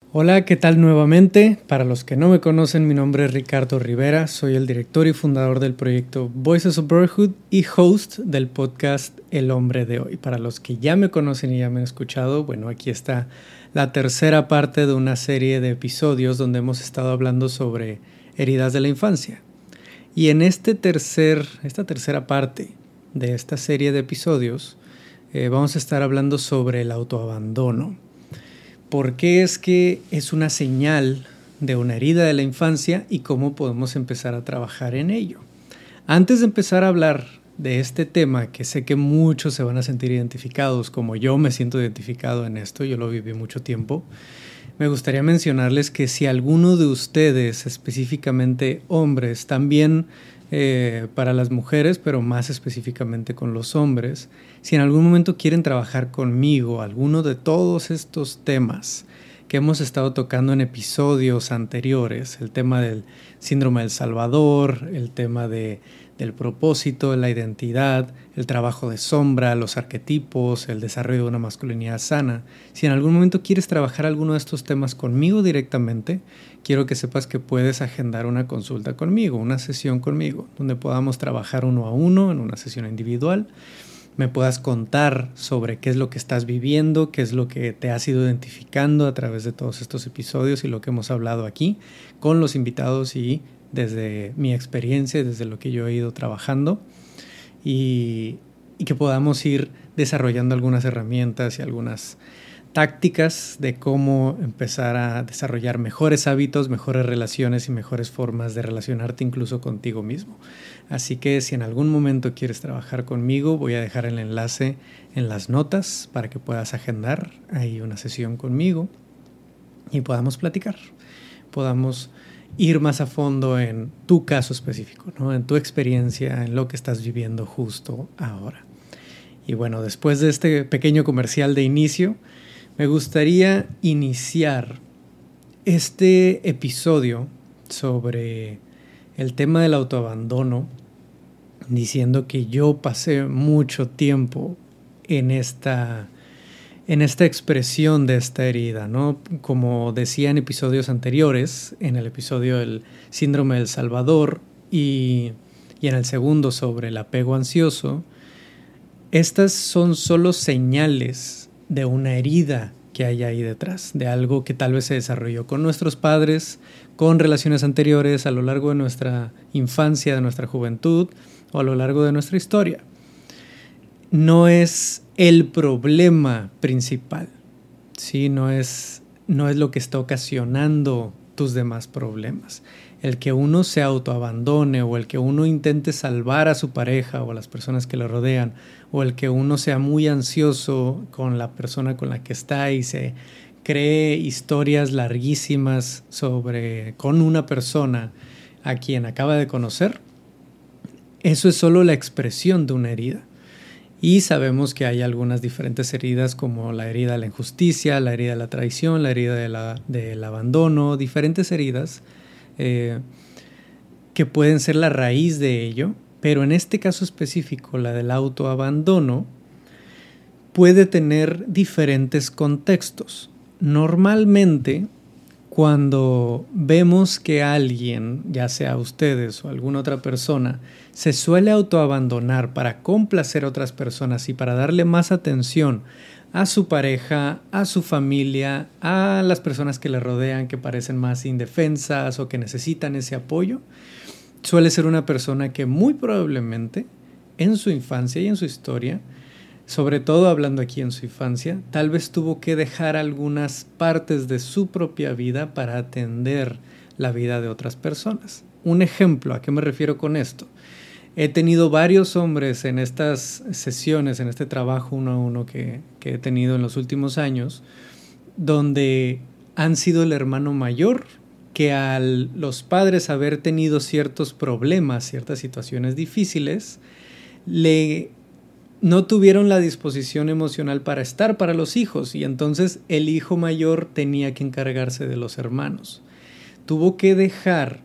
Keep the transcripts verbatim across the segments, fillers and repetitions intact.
Hola, ¿qué tal nuevamente? Para los que no me conocen, mi nombre es Ricardo Rivera, soy el director y fundador del proyecto Voices of Brotherhood y host del podcast El Hombre de Hoy. Para los que ya me conocen y ya me han escuchado, bueno, aquí está la tercera parte de una serie de episodios donde hemos estado hablando sobre heridas de la infancia. Y en este tercer, esta tercera parte de esta serie de episodios eh, vamos a estar hablando sobre el autoabandono. ¿Por qué es que es una señal de una herida de la infancia y cómo podemos empezar a trabajar en ello? Antes de empezar a hablar de este tema, que sé que muchos se van a sentir identificados, como yo me siento identificado en esto, yo lo viví mucho tiempo, me gustaría mencionarles que si alguno de ustedes, específicamente hombres, también eh, para las mujeres, pero más específicamente con los hombres, si en algún momento quieren trabajar conmigo alguno de todos estos temas que hemos estado tocando en episodios anteriores, el tema del síndrome del Salvador, el tema de, del propósito, la identidad, el trabajo de sombra, los arquetipos, el desarrollo de una masculinidad sana. Si en algún momento quieres trabajar alguno de estos temas conmigo directamente, quiero que sepas que puedes agendar una consulta conmigo, una sesión conmigo, donde podamos trabajar uno a uno en una sesión individual. Me puedas contar sobre qué es lo que estás viviendo, qué es lo que te has ido identificando a través de todos estos episodios y lo que hemos hablado aquí con los invitados y desde mi experiencia, desde lo que yo he ido trabajando y, y que podamos ir desarrollando algunas herramientas y algunas tácticas de cómo empezar a desarrollar mejores hábitos, mejores relaciones y mejores formas de relacionarte incluso contigo mismo. Así que si en algún momento quieres trabajar conmigo, voy a dejar el enlace en las notas para que puedas agendar ahí una sesión conmigo y podamos platicar, podamos ir más a fondo en tu caso específico, ¿no? En tu experiencia, en lo que estás viviendo justo ahora. Y bueno, después de este pequeño comercial de inicio, me gustaría iniciar este episodio sobre el tema del autoabandono diciendo que yo pasé mucho tiempo en esta, en esta expresión de esta herida, ¿no? Como decía en episodios anteriores, en el episodio del síndrome del Salvador y, y en el segundo sobre el apego ansioso, estas son solo señales de una herida que hay ahí detrás, de algo que tal vez se desarrolló con nuestros padres, con relaciones anteriores a lo largo de nuestra infancia, de nuestra juventud o a lo largo de nuestra historia. No es el problema principal, ¿sí? No es, no es lo que está ocasionando tus demás problemas. El que uno se autoabandone o el que uno intente salvar a su pareja o a las personas que le rodean o el que uno sea muy ansioso con la persona con la que está y se cree historias larguísimas sobre con una persona a quien acaba de conocer, eso es solo la expresión de una herida. Y sabemos que hay algunas diferentes heridas como la herida de la injusticia, la herida de la traición, la herida de la, del abandono, diferentes heridas eh, que pueden ser la raíz de ello, pero en este caso específico, la del autoabandono, puede tener diferentes contextos. Normalmente, cuando vemos que alguien, ya sea ustedes o alguna otra persona, se suele autoabandonar para complacer a otras personas y para darle más atención a su pareja, a su familia, a las personas que le rodean que parecen más indefensas o que necesitan ese apoyo, suele ser una persona que muy probablemente en su infancia y en su historia, sobre todo hablando aquí en su infancia, tal vez tuvo que dejar algunas partes de su propia vida para atender la vida de otras personas. Un ejemplo, ¿a qué me refiero con esto? He tenido varios hombres en estas sesiones, en este trabajo uno a uno que, que he tenido en los últimos años, donde han sido el hermano mayor que a los padres haber tenido ciertos problemas, ciertas situaciones difíciles, le no tuvieron la disposición emocional para estar para los hijos y entonces el hijo mayor tenía que encargarse de los hermanos. Tuvo que dejar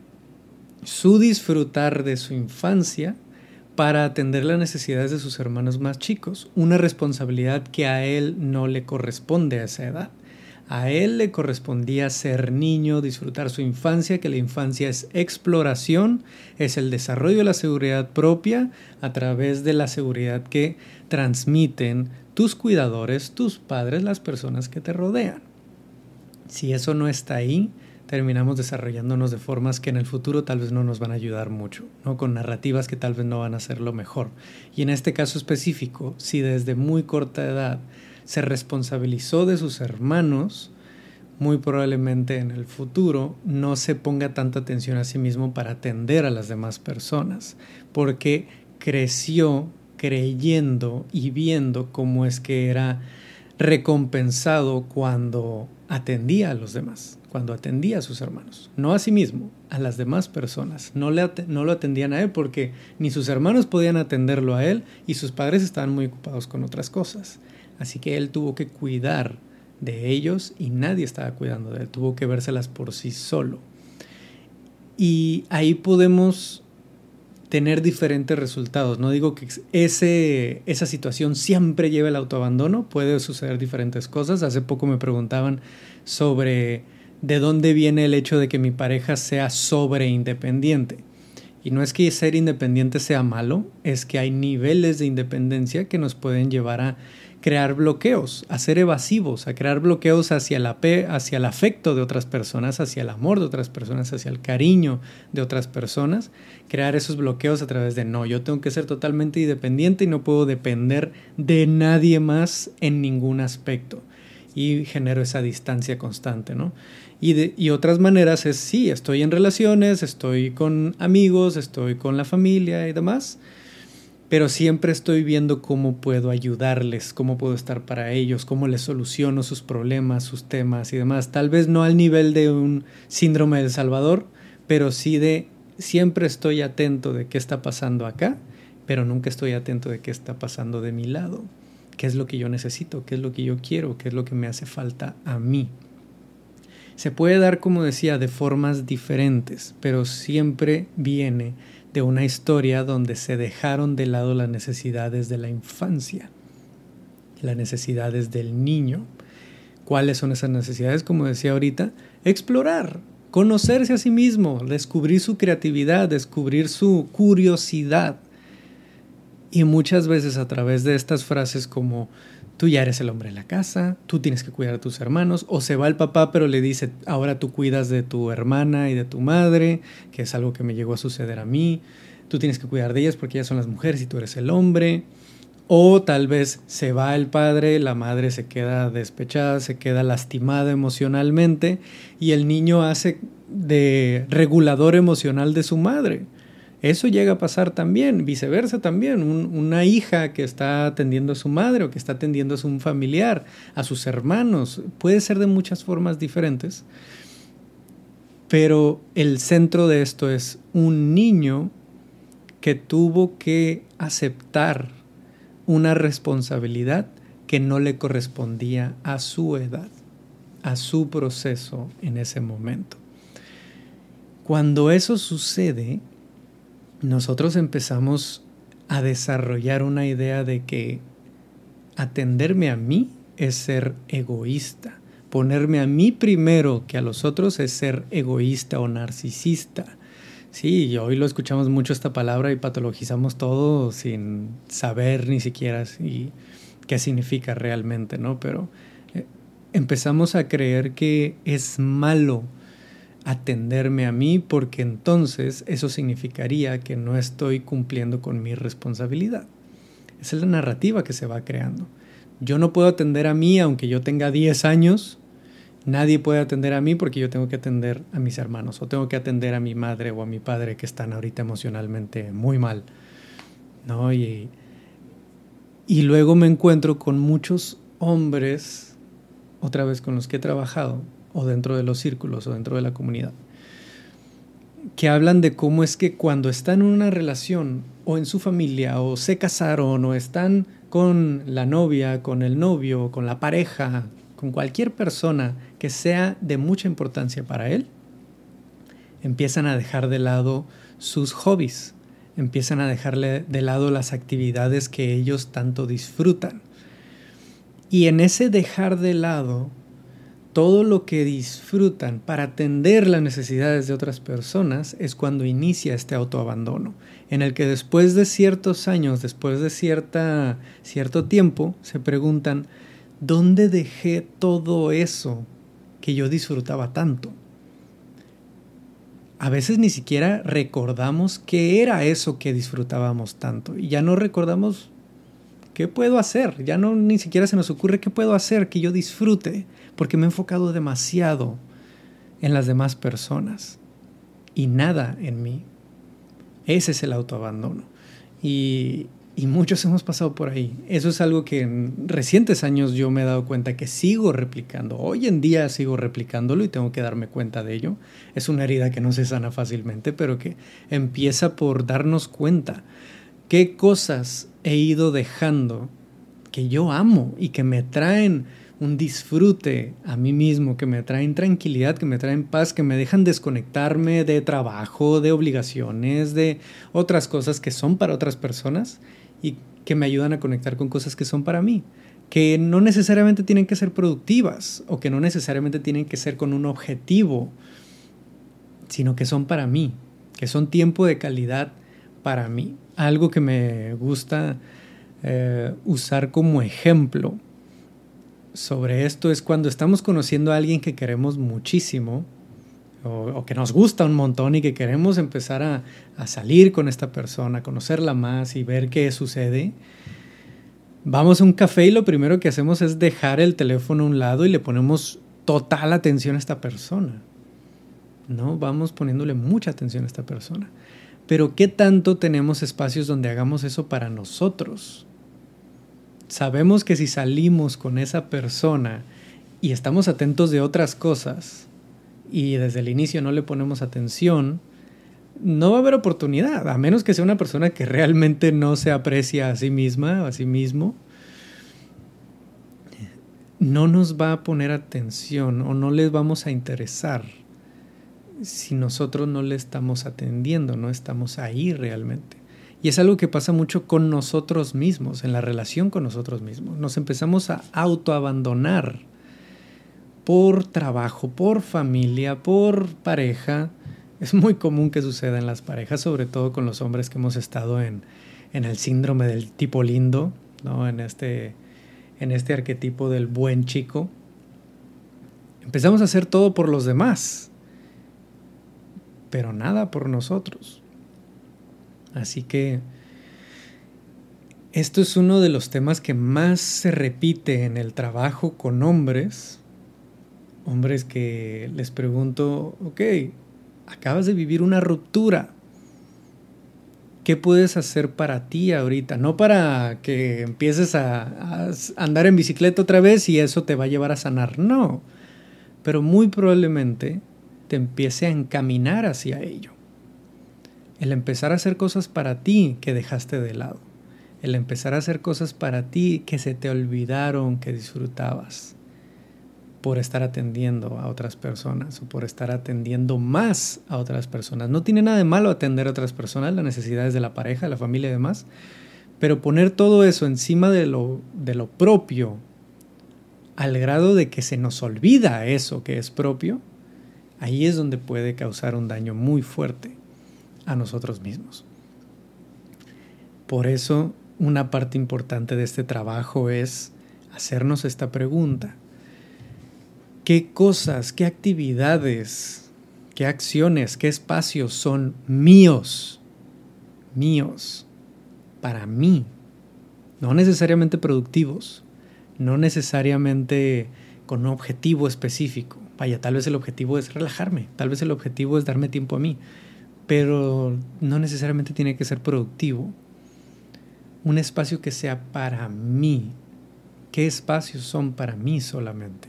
su disfrutar de su infancia para atender las necesidades de sus hermanos más chicos, una responsabilidad que a él no le corresponde a esa edad. A él le correspondía ser niño, disfrutar su infancia, que la infancia es exploración, es el desarrollo de la seguridad propia a través de la seguridad que transmiten tus cuidadores, tus padres, las personas que te rodean. Si eso no está ahí, terminamos desarrollándonos de formas que en el futuro tal vez no nos van a ayudar mucho, ¿no? Con narrativas que tal vez no van a ser lo mejor. Y en este caso específico, si desde muy corta edad se responsabilizó de sus hermanos, muy probablemente en el futuro no se ponga tanta atención a sí mismo para atender a las demás personas, porque creció creyendo y viendo cómo es que era recompensado cuando atendía a los demás, cuando atendía a sus hermanos, no a sí mismo, a las demás personas. No, le at- no lo atendían a él porque ni sus hermanos podían atenderlo a él y sus padres estaban muy ocupados con otras cosas. Así que él tuvo que cuidar de ellos y nadie estaba cuidando de él, tuvo que vérselas por sí solo. Y ahí podemos tener diferentes resultados. No digo que ese, esa situación siempre lleve al autoabandono, puede suceder diferentes cosas. Hace poco me preguntaban sobre de dónde viene el hecho de que mi pareja sea sobreindependiente. Y no es que ser independiente sea malo, es que hay niveles de independencia que nos pueden llevar a crear bloqueos, a ser evasivos, a crear bloqueos hacia el, ape- hacia el afecto de otras personas, hacia el amor de otras personas, hacia el cariño de otras personas. Crear esos bloqueos a través de no, yo tengo que ser totalmente independiente y no puedo depender de nadie más en ningún aspecto. Y genero esa distancia constante, ¿no? Y, de, y otras maneras es, sí, estoy en relaciones, estoy con amigos, estoy con la familia y demás, pero siempre estoy viendo cómo puedo ayudarles, cómo puedo estar para ellos, cómo les soluciono sus problemas, sus temas y demás. Tal vez no al nivel de un síndrome del Salvador, pero sí de siempre estoy atento de qué está pasando acá, pero nunca estoy atento de qué está pasando de mi lado. ¿Qué es lo que yo necesito? ¿Qué es lo que yo quiero? ¿Qué es lo que me hace falta a mí? Se puede dar, como decía, de formas diferentes, pero siempre viene de una historia donde se dejaron de lado las necesidades de la infancia, las necesidades del niño. ¿Cuáles son esas necesidades? Como decía ahorita, explorar, conocerse a sí mismo, descubrir su creatividad, descubrir su curiosidad. Y muchas veces a través de estas frases como tú ya eres el hombre de la casa, tú tienes que cuidar a tus hermanos, o se va el papá pero le dice ahora tú cuidas de tu hermana y de tu madre, que es algo que me llegó a suceder a mí, tú tienes que cuidar de ellas porque ellas son las mujeres y tú eres el hombre. O tal vez se va el padre, la madre se queda despechada, se queda lastimada emocionalmente y el niño hace de regulador emocional de su madre. Eso llega a pasar también, viceversa también. Un, una hija que está atendiendo a su madre o que está atendiendo a un familiar, a sus hermanos, puede ser de muchas formas diferentes. Pero el centro de esto es un niño que tuvo que aceptar una responsabilidad que no le correspondía a su edad, a su proceso en ese momento. Cuando eso sucede, nosotros empezamos a desarrollar una idea de que atenderme a mí es ser egoísta. Ponerme a mí primero que a los otros es ser egoísta o narcisista. Sí, y hoy lo escuchamos mucho esta palabra y patologizamos todo sin saber ni siquiera si, qué significa realmente, ¿no? Pero eh, empezamos a creer que es malo atenderme a mí porque entonces eso significaría que no estoy cumpliendo con mi responsabilidad. Esa es la narrativa que se va creando. Yo no puedo atender a mí aunque yo tenga diez años. Nadie puede atender a mí porque yo tengo que atender a mis hermanos o tengo que atender a mi madre o a mi padre que están ahorita emocionalmente muy mal, ¿no? Y, y luego me encuentro con muchos hombres, otra vez con los que he trabajado, o dentro de los círculos o dentro de la comunidad, que hablan de cómo es que cuando están en una relación o en su familia o se casaron o están con la novia, con el novio, con la pareja, con cualquier persona que sea de mucha importancia para él, empiezan a dejar de lado sus hobbies, empiezan a dejarle de lado las actividades que ellos tanto disfrutan. Y en ese dejar de lado todo lo que disfrutan para atender las necesidades de otras personas es cuando inicia este autoabandono, en el que después de ciertos años, después de cierta, cierto tiempo, se preguntan, ¿dónde dejé todo eso que yo disfrutaba tanto? A veces ni siquiera recordamos qué era eso que disfrutábamos tanto y ya no recordamos qué puedo hacer, ya no ni siquiera se nos ocurre qué puedo hacer que yo disfrute, porque me he enfocado demasiado en las demás personas y nada en mí. Ese es el autoabandono. Y, y muchos hemos pasado por ahí. Eso es algo que en recientes años yo me he dado cuenta que sigo replicando. Hoy en día sigo replicándolo y tengo que darme cuenta de ello. Es una herida que no se sana fácilmente, pero que empieza por darnos cuenta qué cosas he ido dejando que yo amo y que me traen un disfrute a mí mismo, que me traen tranquilidad, que me traen paz, que me dejan desconectarme de trabajo, de obligaciones, de otras cosas que son para otras personas y que me ayudan a conectar con cosas que son para mí, que no necesariamente tienen que ser productivas o que no necesariamente tienen que ser con un objetivo, sino que son para mí, que son tiempo de calidad para mí. Algo que me gusta eh, usar como ejemplo sobre esto es cuando estamos conociendo a alguien que queremos muchísimo o, o que nos gusta un montón y que queremos empezar a, a salir con esta persona, a conocerla más y ver qué sucede. Vamos a un café y lo primero que hacemos es dejar el teléfono a un lado y le ponemos total atención a esta persona, ¿no? Vamos poniéndole mucha atención a esta persona. Pero ¿qué tanto tenemos espacios donde hagamos eso para nosotros? Sabemos que si salimos con esa persona y estamos atentos de otras cosas y desde el inicio no le ponemos atención, no va a haber oportunidad, a menos que sea una persona que realmente no se aprecia a sí misma o a sí mismo. No nos va a poner atención o no les vamos a interesar si nosotros no le estamos atendiendo, no estamos ahí realmente. Y es algo que pasa mucho con nosotros mismos, en la relación con nosotros mismos. Nos empezamos a autoabandonar por trabajo, por familia, por pareja. Es muy común que suceda en las parejas, sobre todo con los hombres que hemos estado en, en el síndrome del tipo lindo, ¿no? En este, en este arquetipo del buen chico. Empezamos a hacer todo por los demás, pero nada por nosotros. Así que esto es uno de los temas que más se repite en el trabajo con hombres. Hombres que les pregunto, ok, acabas de vivir una ruptura. ¿Qué puedes hacer para ti ahorita? No para que empieces a, a andar en bicicleta otra vez y eso te va a llevar a sanar, no. Pero muy probablemente te empiece a encaminar hacia ello. El empezar a hacer cosas para ti que dejaste de lado. El empezar a hacer cosas para ti que se te olvidaron que disfrutabas por estar atendiendo a otras personas o por estar atendiendo más a otras personas. No tiene nada de malo atender a otras personas, las necesidades de la pareja, de la familia y demás, pero poner todo eso encima de lo, de lo propio al grado de que se nos olvida eso que es propio, ahí es donde puede causar un daño muy fuerte a nosotros mismos. Por eso, una parte importante de este trabajo es hacernos esta pregunta. ¿Qué cosas, qué actividades, qué acciones, qué espacios son míos, míos, para mí? No necesariamente productivos, no necesariamente con un objetivo específico. Vaya, tal vez el objetivo es relajarme, tal vez el objetivo es darme tiempo a mí, pero no necesariamente tiene que ser productivo. Un espacio que sea para mí. ¿Qué espacios son para mí solamente?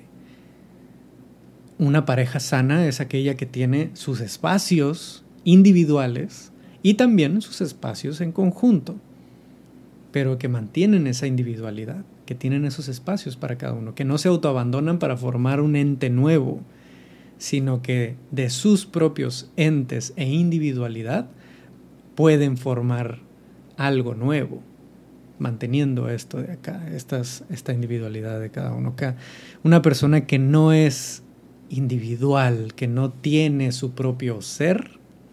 Una pareja sana es aquella que tiene sus espacios individuales y también sus espacios en conjunto, pero que mantienen esa individualidad, que tienen esos espacios para cada uno, que no se autoabandonan para formar un ente nuevo, sino que de sus propios entes e individualidad pueden formar algo nuevo. manteniendo esto de acá, estas, esta individualidad de cada uno. Una persona que no es individual, que no tiene su propio ser,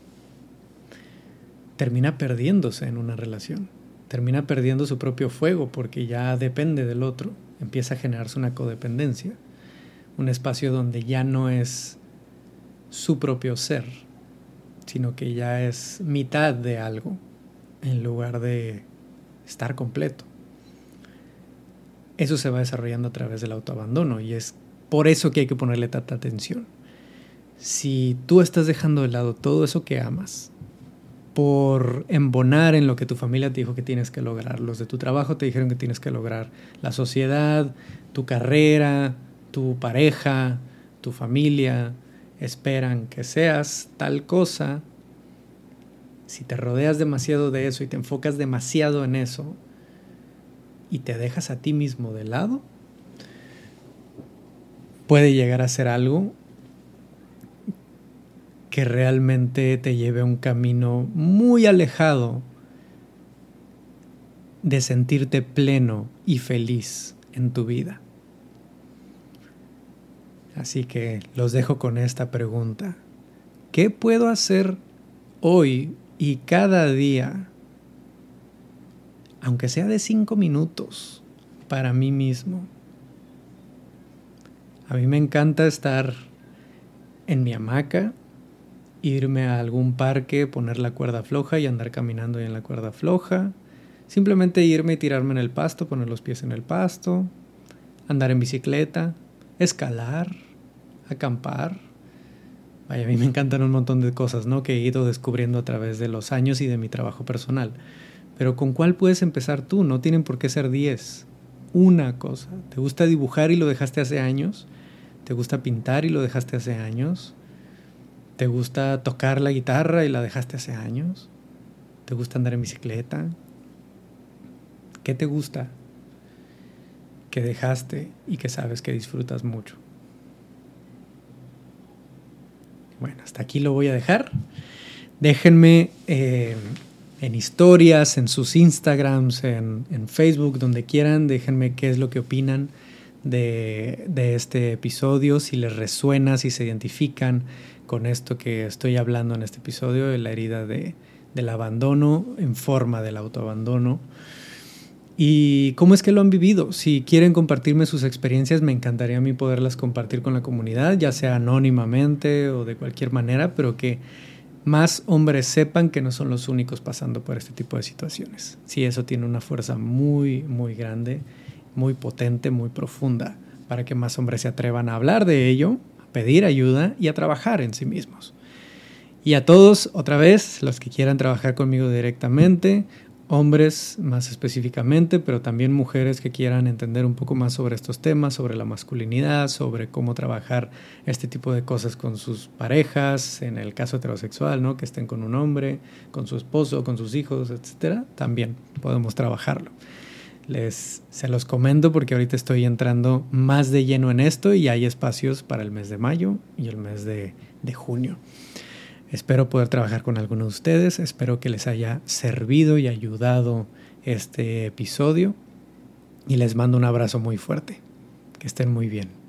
termina perdiéndose en una relación, termina perdiendo su propio fuego porque ya depende del otro, empieza a generarse una codependencia, un espacio donde ya no es su propio ser, sino que ya es mitad de algo en lugar de estar completo. Eso se va desarrollando a través del autoabandono y es por eso que hay que ponerle tanta atención. Si tú estás dejando de lado todo eso que amas por embonar en lo que tu familia te dijo que tienes que lograr, los de tu trabajo te dijeron que tienes que lograr, la sociedad, tu carrera, tu pareja, tu familia esperan que seas tal cosa, si te rodeas demasiado de eso y te enfocas demasiado en eso y te dejas a ti mismo de lado, puede llegar a ser algo que realmente te lleve a un camino muy alejado de sentirte pleno y feliz en tu vida. Así que los dejo con esta pregunta. ¿Qué puedo hacer hoy y cada día, aunque sea de cinco minutos, para mí mismo? A mí me encanta estar en mi hamaca, irme a algún parque, poner la cuerda floja y andar caminando ahí en la cuerda floja. Simplemente irme y tirarme en el pasto, poner los pies en el pasto, andar en bicicleta, escalar, acampar. Vaya, a mí me encantan un montón de cosas, ¿no?, que he ido descubriendo a través de los años y de mi trabajo personal. Pero ¿con cuál puedes empezar tú? No tienen por qué ser diez. Una cosa. ¿Te gusta dibujar y lo dejaste hace años? ¿Te gusta pintar y lo dejaste hace años? ¿Te gusta tocar la guitarra y la dejaste hace años? ¿Te gusta andar en bicicleta? ¿Qué te gusta que dejaste y que sabes que disfrutas mucho? Bueno, hasta aquí lo voy a dejar. Déjenme eh, en historias, en sus Instagrams, en, en Facebook, donde quieran, déjenme qué es lo que opinan de, de este episodio, si les resuena, si se identifican con esto que estoy hablando en este episodio, de la herida de, del abandono en forma del autoabandono. ¿Y cómo es que lo han vivido? Si quieren compartirme sus experiencias, me encantaría a mí poderlas compartir con la comunidad, ya sea anónimamente o de cualquier manera, pero que más hombres sepan que no son los únicos pasando por este tipo de situaciones. Sí, eso tiene una fuerza muy, muy grande, muy potente, muy profunda, para que más hombres se atrevan a hablar de ello, a pedir ayuda y a trabajar en sí mismos. Y a todos, otra vez, los que quieran trabajar conmigo directamente, hombres más específicamente, pero también mujeres que quieran entender un poco más sobre estos temas, sobre la masculinidad, sobre cómo trabajar este tipo de cosas con sus parejas, en el caso heterosexual, ¿no?, que estén con un hombre, con su esposo, con sus hijos, etcétera, también podemos trabajarlo. Les, se los comento porque ahorita estoy entrando más de lleno en esto y hay espacios para el mes de mayo y el mes de, de junio. Espero poder trabajar con algunos de ustedes, espero que les haya servido y ayudado este episodio y les mando un abrazo muy fuerte. Que estén muy bien.